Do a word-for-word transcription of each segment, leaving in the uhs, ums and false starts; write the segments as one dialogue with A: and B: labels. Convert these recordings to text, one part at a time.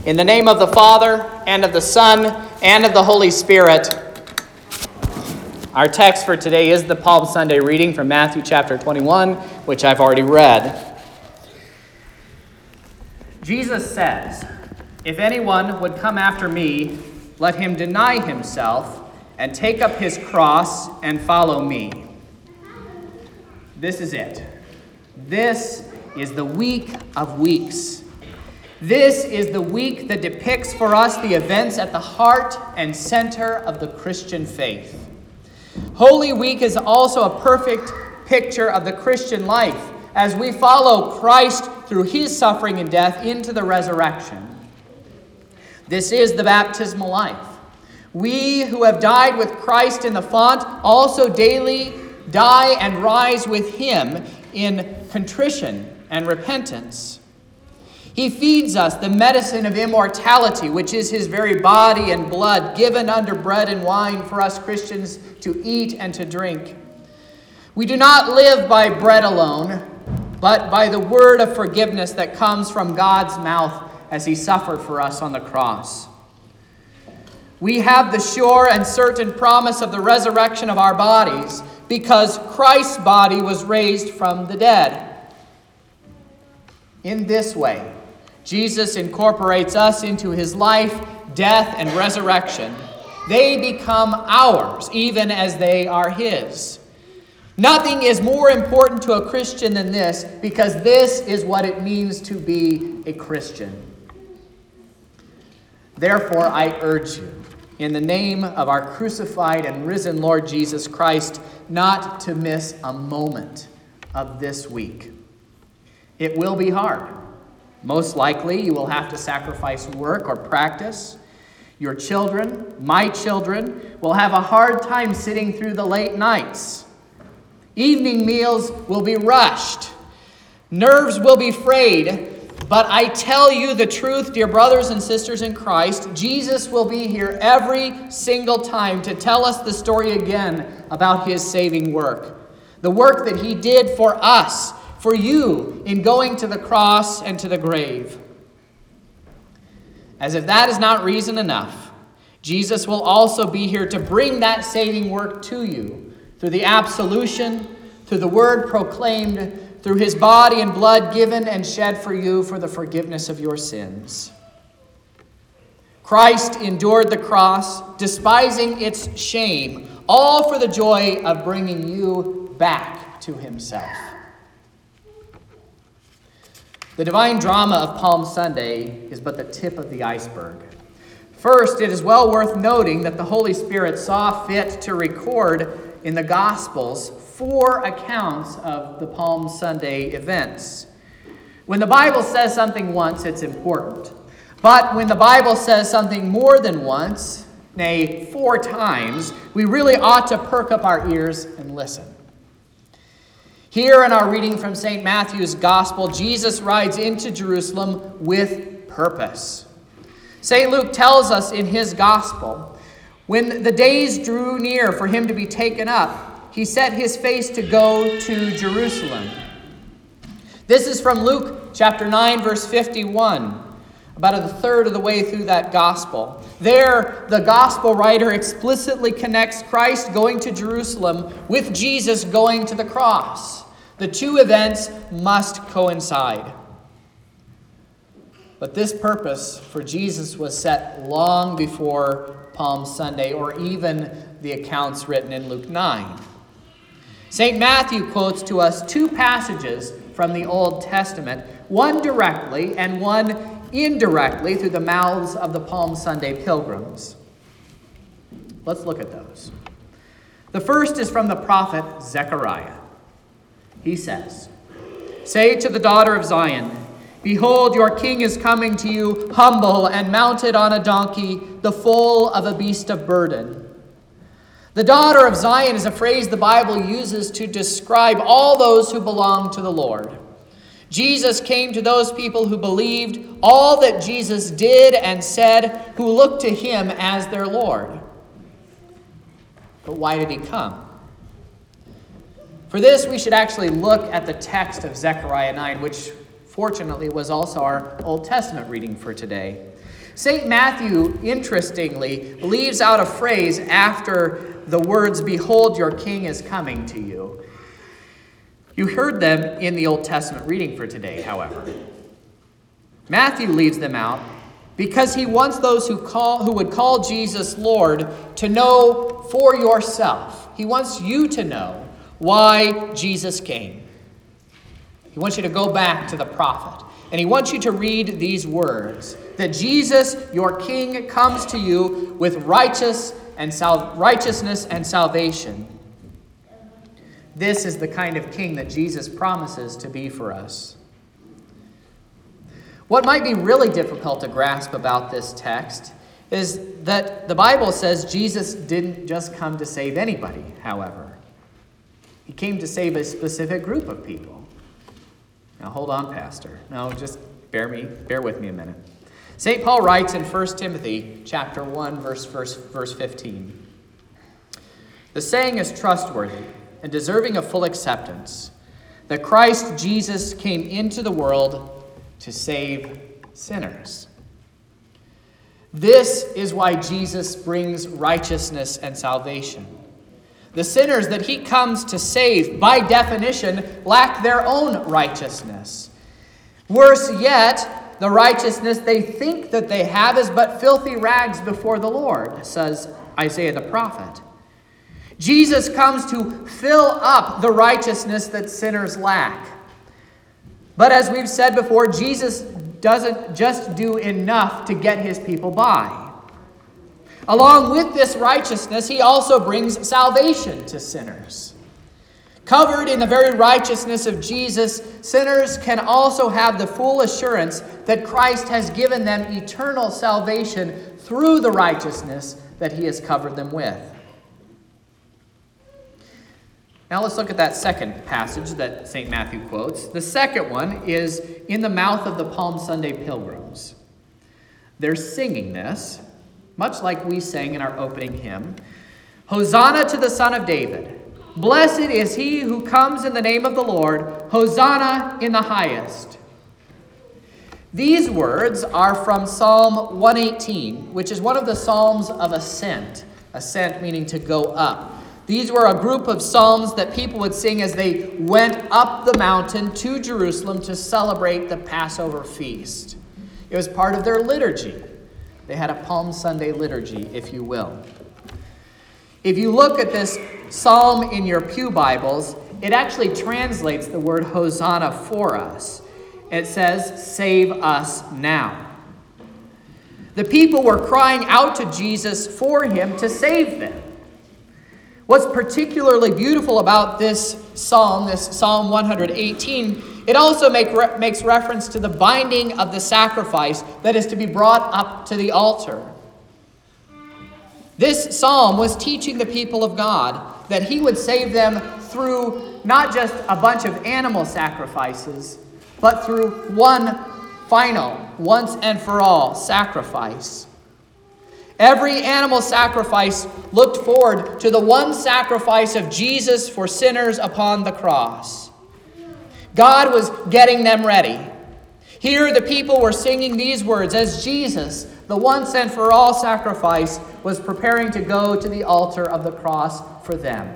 A: In the name of the Father, and of the Son, and of the Holy Spirit. Our text for today is the Palm Sunday reading from Matthew chapter twenty-one, which I've already read. Jesus says, "If anyone would come after me, let him deny himself and take up his cross and follow me." This is it. This is the week of weeks. This is the week that depicts for us the events at the heart and center of the Christian faith. Holy Week is also a perfect picture of the Christian life as we follow Christ through his suffering and death into the resurrection. This is the baptismal life. We who have died with Christ in the font also daily die and rise with him in contrition and repentance. He feeds us the medicine of immortality, which is his very body and blood, given under bread and wine for us Christians to eat and to drink. We do not live by bread alone, but by the word of forgiveness that comes from God's mouth as he suffered for us on the cross. We have the sure and certain promise of the resurrection of our bodies because Christ's body was raised from the dead. In this way, Jesus incorporates us into his life, death, and resurrection. They become ours, even as they are his. Nothing is more important to a Christian than this, because this is what it means to be a Christian. Therefore, I urge you, in the name of our crucified and risen Lord Jesus Christ, not to miss a moment of this week. It will be hard. Most likely, you will have to sacrifice work or practice. Your children, my children, will have a hard time sitting through the late nights. Evening meals will be rushed. Nerves will be frayed. But I tell you the truth, dear brothers and sisters in Christ, Jesus will be here every single time to tell us the story again about his saving work. The work that he did for us, for you, in going to the cross and to the grave. As if that is not reason enough, Jesus will also be here to bring that saving work to you through the absolution, through the word proclaimed, through his body and blood given and shed for you for the forgiveness of your sins. Christ endured the cross, despising its shame, all for the joy of bringing you back to himself. The divine drama of Palm Sunday is but the tip of the iceberg. First, it is well worth noting that the Holy Spirit saw fit to record in the Gospels four accounts of the Palm Sunday events. When the Bible says something once, it's important. But when the Bible says something more than once, nay, four times, we really ought to perk up our ears and listen. Here in our reading from Saint Matthew's Gospel, Jesus rides into Jerusalem with purpose. Saint Luke tells us in his Gospel, when the days drew near for him to be taken up, he set his face to go to Jerusalem. This is from Luke chapter nine, verse fifty-one, about a third of the way through that Gospel. There, the Gospel writer explicitly connects Christ going to Jerusalem with Jesus going to the cross. The two events must coincide. But this purpose for Jesus was set long before Palm Sunday, or even the accounts written in Luke nine. Saint Matthew quotes to us two passages from the Old Testament, one directly and one indirectly through the mouths of the Palm Sunday pilgrims. Let's look at those. The first is from the prophet Zechariah. He says, "Say to the daughter of Zion, behold, your king is coming to you, humble and mounted on a donkey, the foal of a beast of burden." The daughter of Zion is a phrase the Bible uses to describe all those who belong to the Lord. Jesus came to those people who believed all that Jesus did and said, who looked to him as their Lord. But why did he come? For this, we should actually look at the text of Zechariah nine, which fortunately, was also our Old Testament reading for today. Saint Matthew, interestingly, leaves out a phrase after the words, "Behold, your king is coming to you." You heard them in the Old Testament reading for today, however. Matthew leaves them out because he wants those who call who would call Jesus Lord to know for yourself. He wants you to know why Jesus came. He wants you to go back to the prophet, and he wants you to read these words, that Jesus, your King, comes to you with righteous and sal- righteousness and salvation. This is the kind of king that Jesus promises to be for us. What might be really difficult to grasp about this text is that the Bible says Jesus didn't just come to save anybody, however. He came to save a specific group of people. Now hold on, Pastor. No, just bear me, bear with me a minute. Saint Paul writes in First Timothy chapter one, verse, verse, verse fifteen. The saying is trustworthy and deserving of full acceptance, that Christ Jesus came into the world to save sinners. This is why Jesus brings righteousness and salvation. The sinners that he comes to save, by definition, lack their own righteousness. Worse yet, the righteousness they think that they have is but filthy rags before the Lord, says Isaiah the prophet. Jesus comes to fill up the righteousness that sinners lack. But as we've said before, Jesus doesn't just do enough to get his people by. Along with this righteousness, he also brings salvation to sinners. Covered in the very righteousness of Jesus, sinners can also have the full assurance that Christ has given them eternal salvation through the righteousness that he has covered them with. Now let's look at that second passage that Saint Matthew quotes. The second one is in the mouth of the Palm Sunday pilgrims. They're singing this, much like we sang in our opening hymn. Hosanna to the Son of David. Blessed is he who comes in the name of the Lord. Hosanna in the highest. These words are from Psalm one eighteen, which is one of the Psalms of ascent. Ascent meaning to go up. These were a group of psalms that people would sing as they went up the mountain to Jerusalem to celebrate the Passover feast. It was part of their liturgy. They had a Palm Sunday liturgy, if you will. If you look at this psalm in your pew Bibles, it actually translates the word Hosanna for us. It says, "Save us now." The people were crying out to Jesus for him to save them. What's particularly beautiful about this psalm, this Psalm one eighteen, it also make re- makes reference to the binding of the sacrifice that is to be brought up to the altar. This psalm was teaching the people of God that he would save them through not just a bunch of animal sacrifices, but through one final, once and for all sacrifice. Every animal sacrifice looked forward to the one sacrifice of Jesus for sinners upon the cross. God was getting them ready. Here the people were singing these words as Jesus, the once and for all sacrifice, was preparing to go to the altar of the cross for them.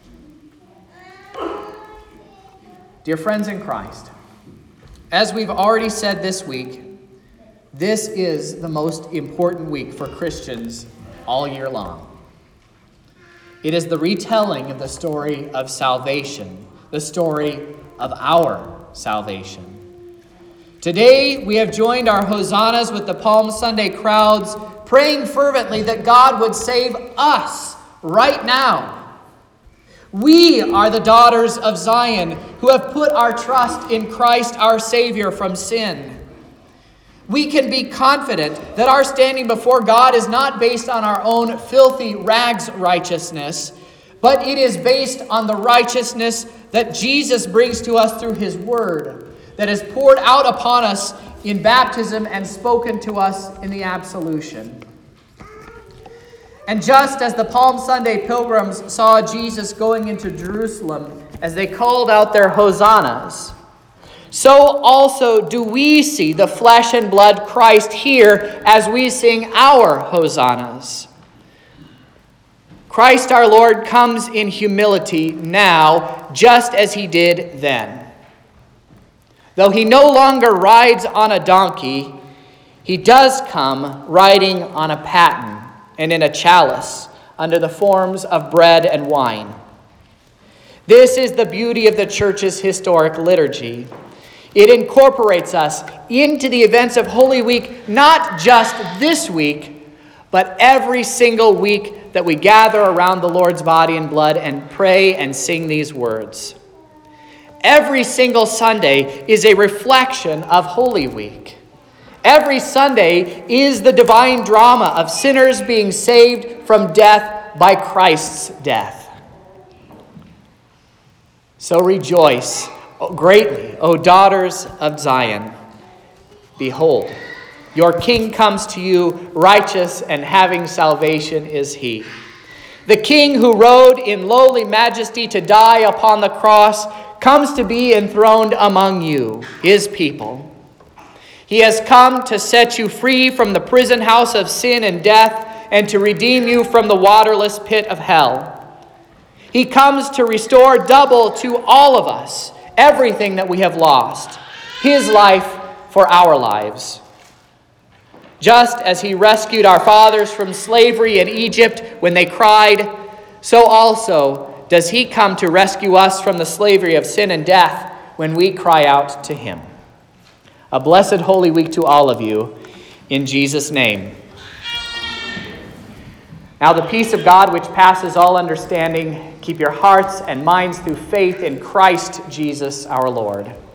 A: Dear friends in Christ, as we've already said this week, this is the most important week for Christians all year long. It is the retelling of the story of salvation, the story of our salvation. Today, we have joined our hosannas with the Palm Sunday crowds, praying fervently that God would save us right now. We are the daughters of Zion who have put our trust in Christ our Savior from sin. We can be confident that our standing before God is not based on our own filthy rags righteousness, but it is based on the righteousness that Jesus brings to us through his word, that is poured out upon us in baptism and spoken to us in the absolution. And just as the Palm Sunday pilgrims saw Jesus going into Jerusalem as they called out their hosannas, so also do we see the flesh and blood Christ here as we sing our hosannas. Christ our Lord comes in humility now, just as he did then. Though he no longer rides on a donkey, he does come riding on a paten and in a chalice under the forms of bread and wine. This is the beauty of the church's historic liturgy. It incorporates us into the events of Holy Week, not just this week, but every single week that we gather around the Lord's body and blood and pray and sing these words. Every single Sunday is a reflection of Holy Week. Every Sunday is the divine drama of sinners being saved from death by Christ's death. So rejoice greatly, O daughters of Zion. Behold, your King comes to you, righteous and having salvation is he. The King who rode in lowly majesty to die upon the cross comes to be enthroned among you, his people. He has come to set you free from the prison house of sin and death and to redeem you from the waterless pit of hell. He comes to restore double to all of us everything that we have lost, his life for our lives. Just as he rescued our fathers from slavery in Egypt when they cried, so also does he come to rescue us from the slavery of sin and death when we cry out to him. A blessed Holy Week to all of you, in Jesus' name. Now the peace of God, which passes all understanding, keep your hearts and minds through faith in Christ Jesus our Lord.